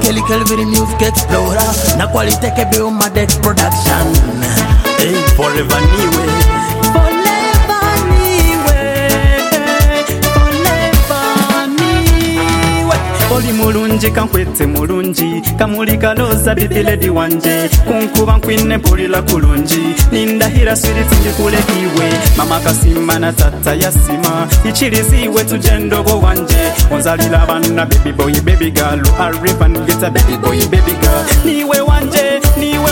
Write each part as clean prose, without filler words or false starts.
Kelly Kelvin Music Explorer na quality kebe Madex Production. Hey, forever niwe. Oli mulungi kankwete mulungi kamulika loza bibeledi wanje kunkuba nkwine mpulira kulungi nindahira swiriti ndikulekiwe mama kasima na tata yasima ichiriziwe tujendobo wanje onzalira abana baby boy baby girl arifa ngeta baby boy baby girl niwe wanje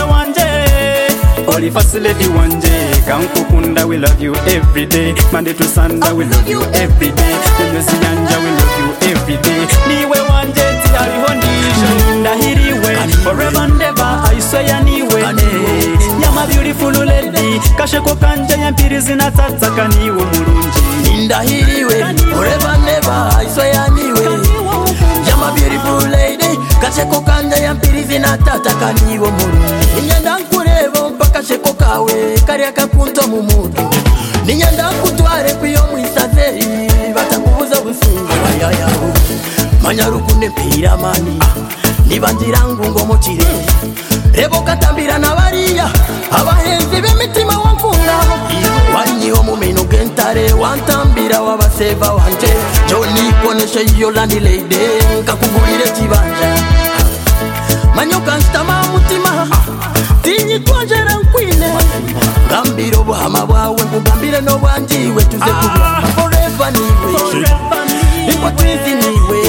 Oli first lady wanje kankukunda we love you every day Monday to Sunday we love you every day Nyezi yanja we love you every day niwe wanje tiyari hondisho ndahiriwe forever and ever I swear niwe Yama beautiful lady kasheko kanje yampiri zinatataka niwe mulungi ndahiriwe forever and ever I swear niwe Yama beautiful lady kasheko kanje yampiri zinatataka niwe mulungi Nyenda nkurebo mpaka sheko kawe kariya kakunto mu mutu Ninyenda kutware kwiyo mwisaze batakubuza busungu ayayaho Manyarukunde mpira mani nibangira ngungo mu kirere Rebo katambira nabariya abahenzi b'imitima wankunda Wanyiho mu mino gentare wantambira wabaseva wanje Joni koneshe yo landi lady kakugurire kibanja Manyoka nstama mutima Tinyi twajera nkwine Gambiro buhama bwawe nkugambire no bwanjiwe tuze kubura Forever niwe Ipo twizi niwe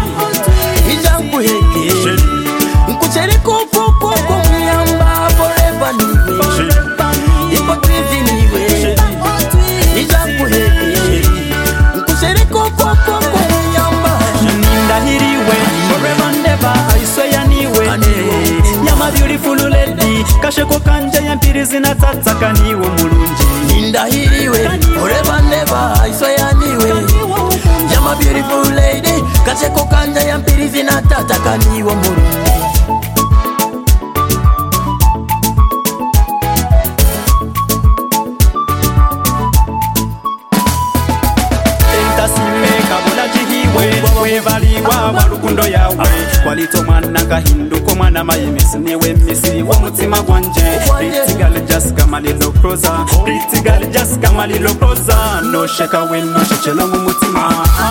Ijankuheke Nkuchereko koko kumuyamba Forever niwe Ipo twizi niwe Ijankuheke Nkuchereko koko kumuyamba Nindahiriwe forever and ever I swear niwe Yama beautiful lady kasheko kanje yampiri zinatataka niwe mulungi Ndahiriwe forever and ever I swear niwe Yama beautiful lady kasheko kanje yampiri zinatataka niwe mulungi Webaliwa warukundo yawe Walito mwana kahinduko mwana mayemisi niwe misi wa mutima gwanje Pretty girl just kama lilo proza Pretty girl just kama lilo proza No sheka weno shechelo mu mutima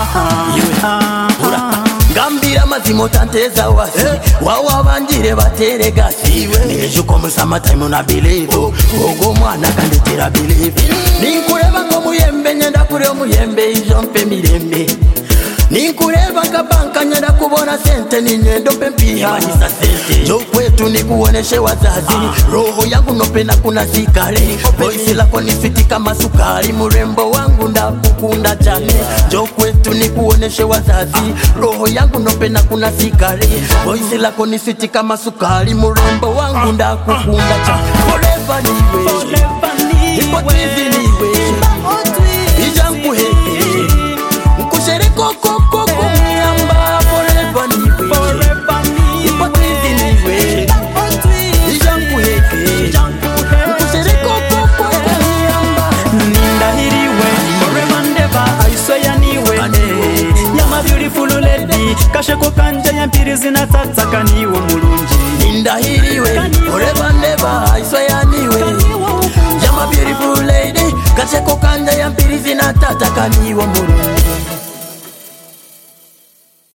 Gambira mazimo tanteza wasi Wawa banjire batere gasi Nijuko musama time na believe Ogo mwana kanditira believe Ninkureba ngo muyembe nyenda kure muyembe Ijompe mirembe Ninkureba kabanka nyenda kubona sente Ninyendo pempiha Jo kwetu nikuoneshe wazazi Roho yangu nopena kuna zikari Voice lako ni sweet kama sukari Murembo wangu ndakukunda chane Jo kwetu nikuoneshe wazazi Roho yangu nopena kuna zikari Voice lako ni sweet kama sukari Murembo wangu ndakukunda chane Forever niwe Ipo twizi niwe Ijankuheke Nkushereko koko kumuyamba Forever niwe Ipo twizi niwe Ijankuheke Nkushereko koko kumuyamba Nindahiriwe forever and ever I swear niwe Yama beautiful lady kasheko kanje yampiri zinatataka niwe mulungi Ndahiriwe forever and ever I swear niwe Yama beautiful lady kasheko kanje yampiri zinatataka niwe mulungi